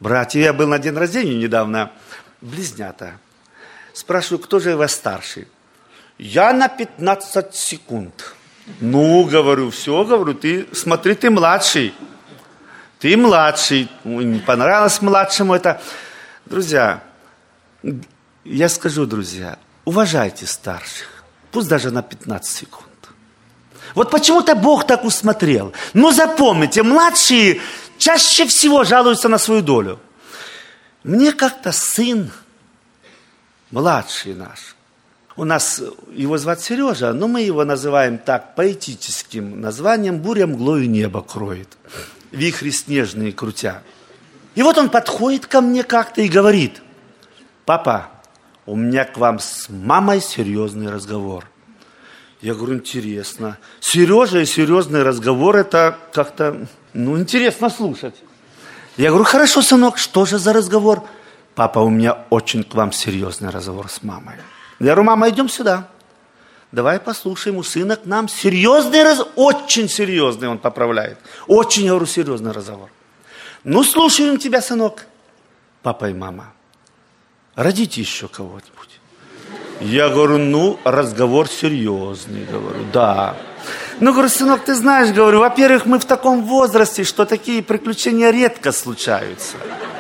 братья, я был на день рождения недавно, близнята. Спрашиваю, кто же вас старший? Я на 15 секунд. Ну, говорю, все, говорю, ты, смотри, ты младший. Ты младший. Не понравилось младшему это. Друзья, я скажу, друзья, уважайте старших. Пусть даже на 15 секунд. Вот почему-то Бог так усмотрел. Но запомните, младшие чаще всего жалуются на свою долю. Мне как-то сын, младший наш, у нас его звать Сережа, но мы его называем так поэтическим названием «Буря мглою небо кроет, вихри снежные крутя». И вот он подходит ко мне как-то и говорит: папа, у меня к вам с мамой серьезный разговор. Я говорю, интересно. Сережа и серьезный разговор, это как-то, интересно слушать. Я говорю, хорошо, сынок, что же за разговор? Папа, у меня очень к вам серьезный разговор с мамой. Я говорю, мама, идем сюда. Давай послушаем у сына к нам серьезный разговор. Очень серьезный, он поправляет. Очень, я говорю, серьезный разговор. Ну, слушаем тебя, сынок. Папа и мама, родите еще кого-нибудь. Я говорю, разговор серьезный, говорю, да. Говорю, сынок, ты знаешь, говорю, во-первых, мы в таком возрасте, что такие приключения редко случаются.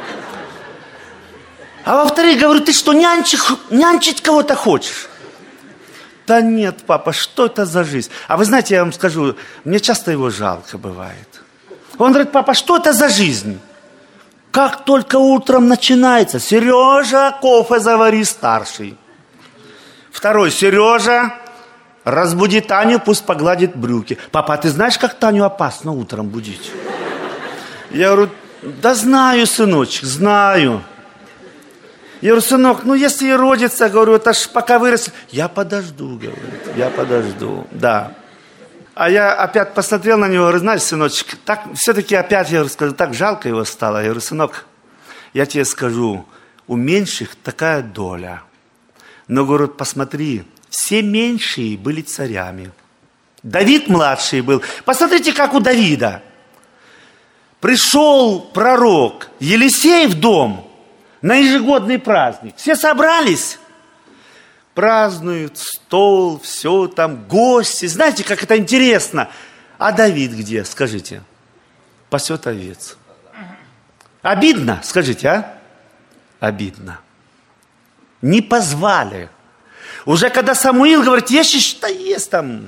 А во-вторых, говорю, ты что, нянчить кого-то хочешь? Да нет, папа, что это за жизнь? А вы знаете, я вам скажу, мне часто его жалко бывает. Он говорит, папа, что это за жизнь? Как только утром начинается, Сережа, кофе завари, старший. Второй, Сережа, разбуди Таню, пусть погладит брюки. Папа, а ты знаешь, как Таню опасно утром будить? Я говорю, да знаю, сыночек, знаю. Я говорю, сынок, если и родится, говорю, это ж пока вырастет. Я подожду, говорит, я подожду, да. А я опять посмотрел на него, говорю, знаешь, сыночек, так все-таки опять, я говорю, так жалко его стало. Я говорю, сынок, я тебе скажу, у меньших такая доля. Но, говорю, посмотри, все меньшие были царями. Давид младший был. Посмотрите, как у Давида. Пришел пророк Елисей в дом на ежегодный праздник. Все собрались, празднуют, стол, все там, гости. Знаете, как это интересно. А Давид где, скажите? Пасет овец. Обидно, скажите, а? Обидно. Не позвали. Уже когда Самуил говорит, есть там.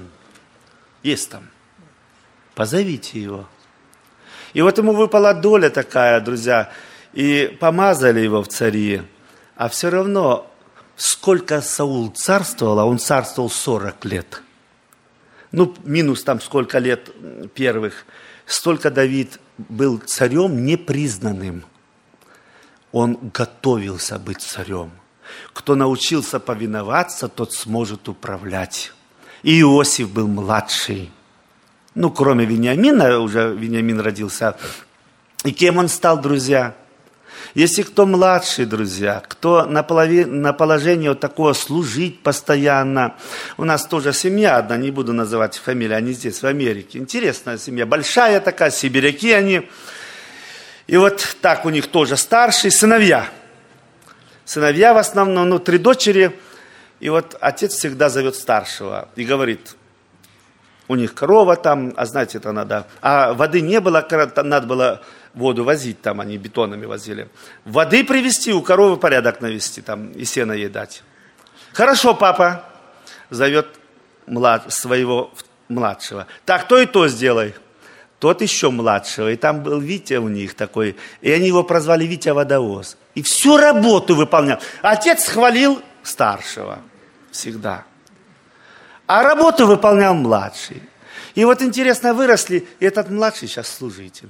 Позовите его. И вот ему выпала доля такая, друзья, и помазали его в цари. А все равно, сколько Саул царствовал, а он царствовал 40 лет. Минус там сколько лет первых. Столько Давид был царем непризнанным. Он готовился быть царем. Кто научился повиноваться, тот сможет управлять. И Иосиф был младший. Кроме Вениамина, уже Вениамин родился. И кем он стал, друзья? Если кто младший, друзья, кто на положении вот такого служить постоянно. У нас тоже семья одна, не буду называть фамилию, они здесь, в Америке. Интересная семья, большая такая, сибиряки они. И вот так у них тоже старшие сыновья. Сыновья в основном, 3 дочери. И вот отец всегда зовет старшего и говорит, у них корова там, а знаете, это надо. А воды не было, надо было воду возить, там они бетонами возили. Воды привезти, у коровы порядок навести, там и сено ей дать. Хорошо, папа, зовет своего младшего. Так, то и то сделай. Тот еще младшего. И там был Витя у них такой. И они его прозвали Витя Водовоз. И всю работу выполнял. Отец хвалил старшего. Всегда. А работу выполнял младший. И вот интересно, выросли. И этот младший сейчас служитель.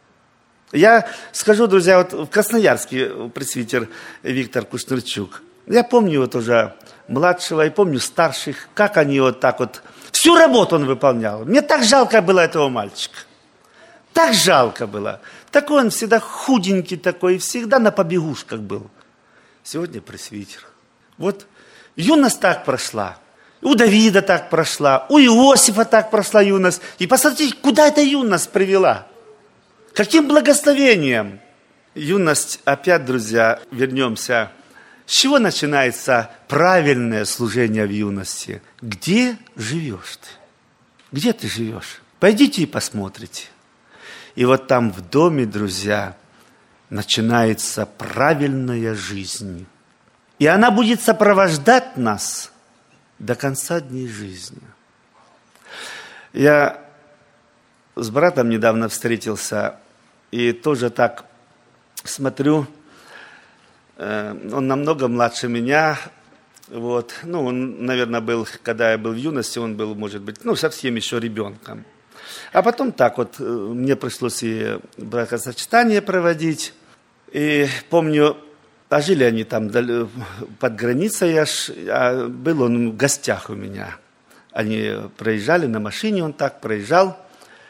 Я скажу, друзья, вот в Красноярске пресвитер Виктор Кушнырчук. Я помню его тоже младшего и помню старших. Как они вот так вот. Всю работу он выполнял. Мне так жалко было этого мальчика. Так жалко было. Такой он всегда худенький такой, всегда на побегушках был. Сегодня пресвитер. Вот юность так прошла. У Давида так прошла. У Иосифа так прошла юность. И посмотрите, куда эта юность привела. Каким благословением. Юность, опять, друзья, вернемся. С чего начинается правильное служение в юности? Где живешь ты? Где ты живешь? Пойдите и посмотрите. И вот там в доме, друзья, начинается правильная жизнь. И она будет сопровождать нас до конца дней жизни. Я с братом недавно встретился, и тоже так смотрю, он намного младше меня, вот, ну, он, наверное, был, когда я был в юности, он был, может быть, ну, совсем еще ребенком. А потом так вот, мне пришлось и бракосочетание проводить, и помню, а жили они там под границей, был он в гостях у меня. Они проезжали на машине, он так проезжал,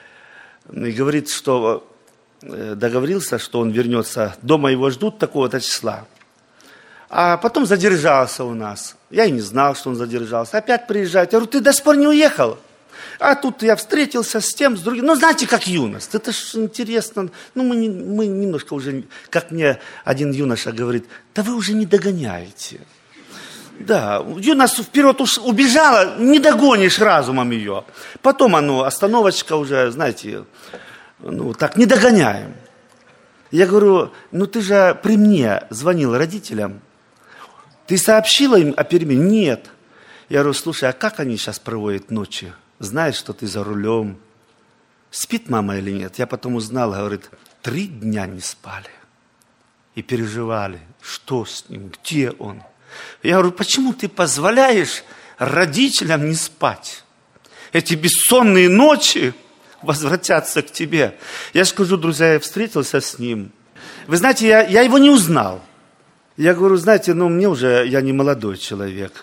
и говорит, что договорился, что он вернется, дома его ждут такого-то числа. А потом задержался у нас. Я и не знал, что он задержался. Опять приезжает. Я говорю, ты до сих пор не уехал? А тут я встретился с тем, с другим. Ну, знаете, как юность. Это ж интересно. Ну, мы немножко уже, как мне один юноша говорит, да вы уже не догоняете. Да, юность вперед уж убежала, не догонишь разумом ее. Потом остановочка уже, знаете, ну, так, не догоняем. Я говорю, ну, ты же при мне звонил родителям. Ты сообщила им о перемене? Нет. Я говорю, слушай, а как они сейчас проводят ночи? Знаешь, что ты за рулем? Спит мама или нет? Я потом узнал, говорит, 3 дня не спали. И переживали, что с ним, где он. Я говорю, почему ты позволяешь родителям не спать? Эти бессонные ночи возвратятся к тебе. Я скажу, друзья, я встретился с ним. Вы знаете, я его не узнал. Я говорю, знаете, я не молодой человек.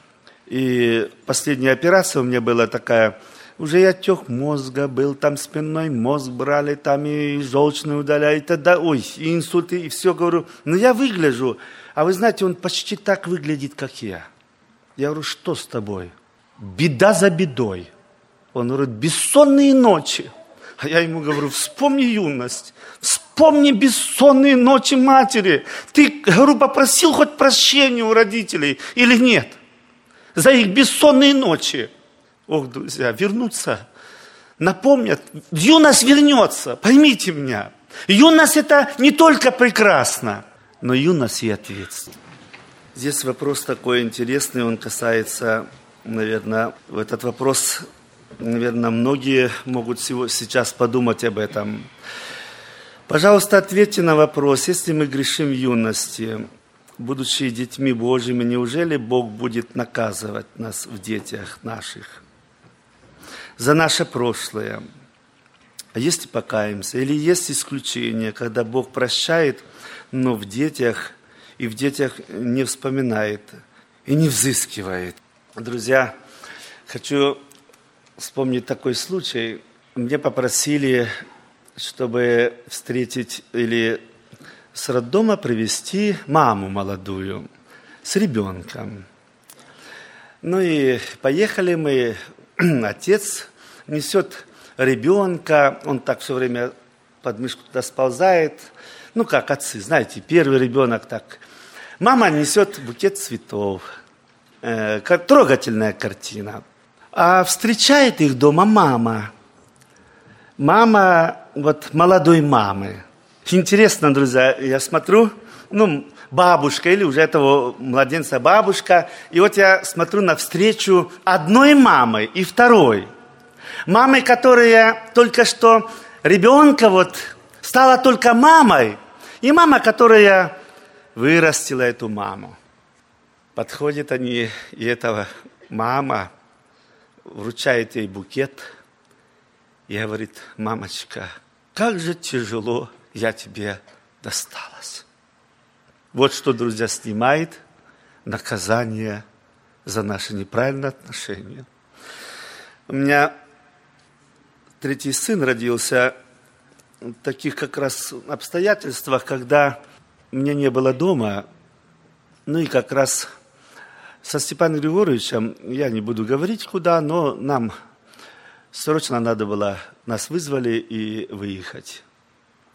И последняя операция у меня была такая, уже и отек мозга был, там спинной мозг брали, там и желчную удаляли, и тогда, и инсульты, и все, говорю, я выгляжу. А вы знаете, он почти так выглядит, как я. Я говорю, что с тобой? Беда за бедой. Он говорит, бессонные ночи. А я ему говорю, вспомни юность, вспомни бессонные ночи матери. Ты, говорю, попросил хоть прощения у родителей или нет? За их бессонные ночи. Ох, друзья, вернуться, напомнят, юность вернется, поймите меня. Юность это не только прекрасно, но юность и ответственность. Здесь вопрос такой интересный, он касается, наверное, этот вопрос, наверное, многие могут сейчас подумать об этом. Пожалуйста, ответьте на вопрос, если мы грешим в юности, будучи детьми Божьими, неужели Бог будет наказывать нас в детях наших за наше прошлое? А если покаемся? Или есть исключение, когда Бог прощает, но в детях не вспоминает и не взыскивает? Друзья, хочу вспомнить такой случай. Мне попросили, чтобы встретить или с роддома привезти маму молодую с ребенком. Ну и поехали мы, отец несет ребенка, он так все время под мышку туда сползает, ну как отцы, знаете, первый ребенок так. Мама несет букет цветов, трогательная картина. А встречает их дома мама вот молодой мамы. Интересно, друзья, я смотрю, бабушка или уже этого младенца бабушка, и вот я смотрю навстречу одной мамы и второй. Мамы, которая только что ребенка стала только мамой, и мама, которая вырастила эту маму. Подходят они, и эта мама вручает ей букет и говорит, мамочка, как же тяжело я тебе досталась. Вот что, друзья, снимает наказание за наши неправильные отношения. У меня 3-й сын родился в таких как раз обстоятельствах, когда меня не было дома. Ну и как раз со Степаном Григорьевичем, я не буду говорить куда, но нам срочно надо было, нас вызвали и выехать.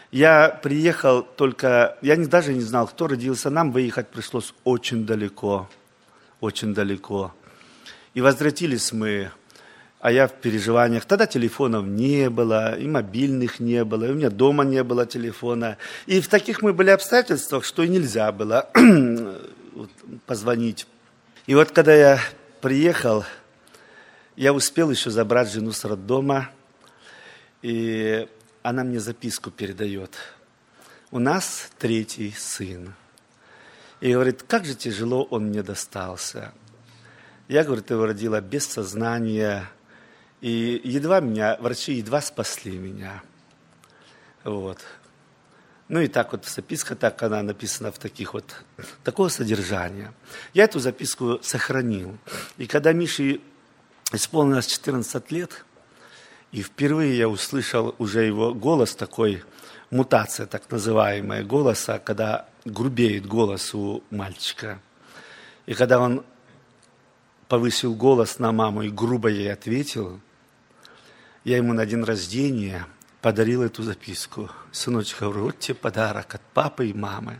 Я приехал только, даже не знал, кто родился. Нам выехать пришлось очень далеко. Очень далеко. И возвратились мы, а я в переживаниях. Тогда телефонов не было, и мобильных не было, и у меня дома не было телефона. И в таких мы были обстоятельствах, что и нельзя было позвонить. И вот когда я приехал, я успел еще забрать жену с роддома, и она мне записку передает. У нас 3-й сын. И говорит, как же тяжело он мне достался. Я, говорит, его родила без сознания. И врачи едва спасли меня. Вот. Ну и так вот записка, так она написана такого содержания. Я эту записку сохранил. И когда Мише исполнилось 14 лет, и впервые я услышал уже его голос такой, мутация так называемая голоса, когда грубеет голос у мальчика. И когда он повысил голос на маму и грубо ей ответил, я ему на день рождения подарил эту записку. Сыночек, говорю, вот тебе подарок от папы и мамы.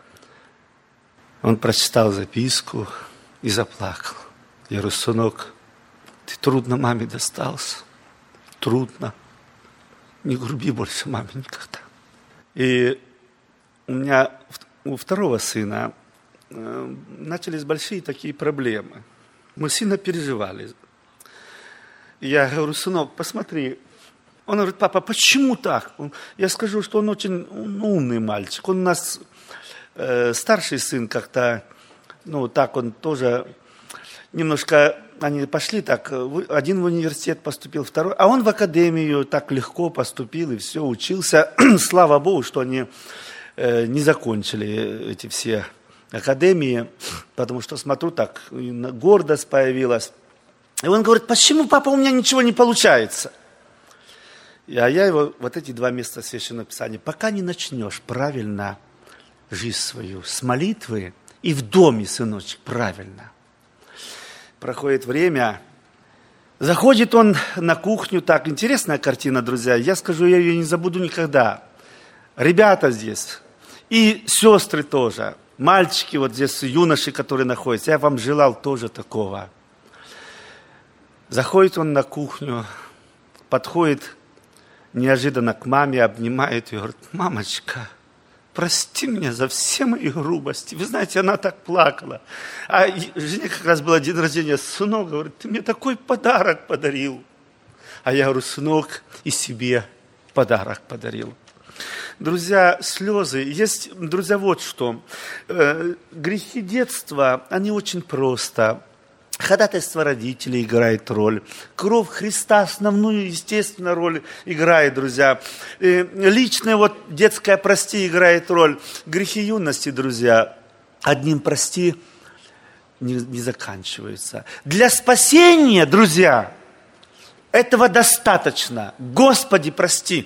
Он прочитал записку и заплакал. Я говорю, сынок, ты трудно маме достался. Трудно. Не груби больше маме никогда. И у меня у второго сына начались большие такие проблемы. Мы сильно переживали. Я говорю, сынок, посмотри. Он говорит, папа, почему так? Я скажу, что он очень умный мальчик. Он у нас старший сын как-то, он тоже немножко, они пошли так, один в университет поступил, второй, а он в академию так легко поступил и все, учился. Слава Богу, что они не закончили эти все академии, потому что, смотрю, так, гордость появилась. И он говорит, почему, папа, у меня ничего не получается? А я его, эти 2 места Священного Писания, пока не начнешь правильно жизнь свою с молитвы и в доме, сыночек, правильно. Проходит время, заходит он на кухню, так, интересная картина, друзья, я скажу, я ее не забуду никогда. Ребята здесь, и сестры тоже, мальчики вот здесь, юноши, которые находятся, я вам желал тоже такого. Заходит он на кухню, подходит неожиданно к маме, обнимает ее, говорит, мамочка, прости меня за все мои грубости. Вы знаете, она так плакала. А жене как раз был день рождения, сынок, говорит, ты мне такой подарок подарил. А я говорю, сынок, и себе подарок подарил. Друзья, слезы. Есть, друзья, вот что. Грехи детства, они очень просто. Ходатайство родителей играет роль. Кровь Христа основную, естественно, роль играет, друзья. Личная детская прости играет роль. Грехи юности, друзья, одним прости не заканчиваются. Для спасения, друзья, этого достаточно. Господи, прости.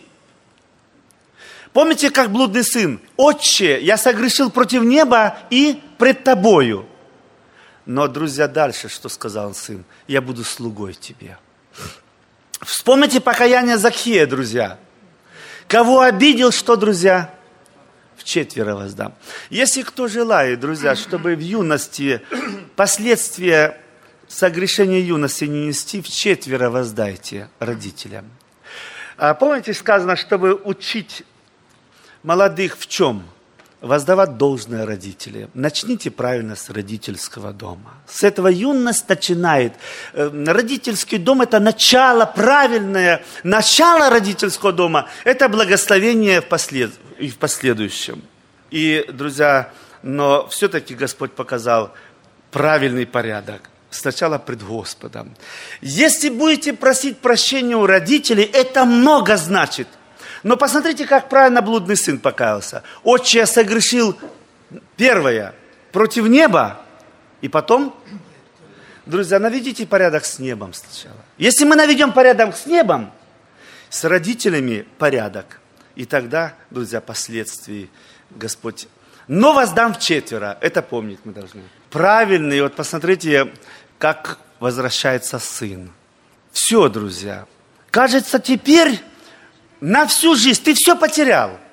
Помните, как блудный сын? Отче, я согрешил против неба и пред тобою. Но, друзья, дальше, что сказал сын? Я буду слугой тебе. Вспомните покаяние Закхея, друзья. Кого обидел, что, друзья? Вчетверо воздам. Если кто желает, друзья, чтобы в юности последствия согрешения юности не нести, вчетверо воздайте родителям. А помните, сказано, чтобы учить молодых в чем? Воздавать должное родителям. Начните правильно с родительского дома. С этого юность начинает. Родительский дом – это начало, правильное начало родительского дома. Это благословение и в последующем. И, друзья, но все-таки Господь показал правильный порядок. Сначала пред Господом. Если будете просить прощения у родителей, это много значит. Но посмотрите, как правильно блудный сын покаялся. Отче, я согрешил первое против неба, и потом, друзья, наведите порядок с небом сначала. Если мы наведем порядок с небом, с родителями порядок, и тогда, друзья, последствий Господь. Но воздам вчетверо, это помнить мы должны. Правильный, вот посмотрите, как возвращается сын. Все, друзья, кажется, теперь... На всю жизнь ты все потерял.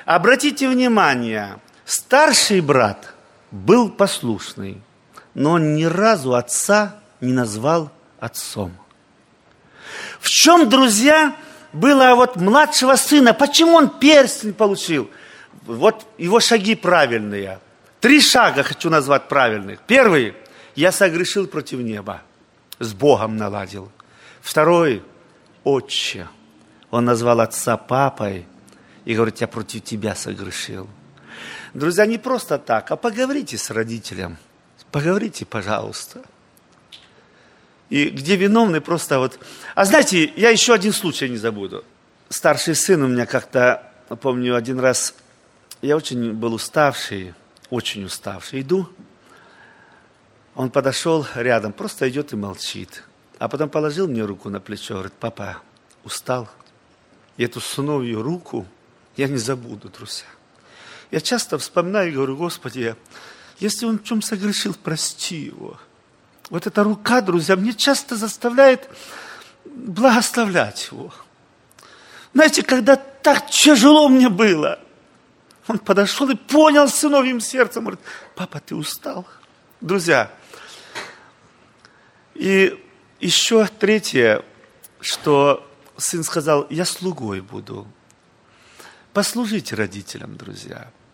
Обратите внимание, старший брат был послушный, но он ни разу отца не назвал отцом. В чем, друзья, было вот младшего сына? Почему он перстень получил? Вот его шаги правильные. 3 шага хочу назвать правильных. Первый. Я согрешил против неба. С Богом наладил. Второй. Отче. Он назвал отца папой и говорит, я против тебя согрешил. Друзья, не просто так, а поговорите с родителем. Поговорите, пожалуйста. И где виновный, просто вот... А знаете, я еще один случай не забуду. Старший сын у меня как-то, помню, один раз, я очень был уставший, очень уставший. Иду, он подошел рядом, просто идет и молчит. А потом положил мне руку на плечо, говорит, папа, устал. И эту сыновью руку я не забуду, друзья. Я часто вспоминаю и говорю, Господи, если он в чем согрешил, прости его. Вот эта рука, друзья, мне часто заставляет благословлять его. Знаете, когда так тяжело мне было, он подошел и понял сыновьим сердцем, говорит, папа, ты устал. Друзья, и еще третье, что сын сказал, я слугой буду. Послужите родителям, друзья.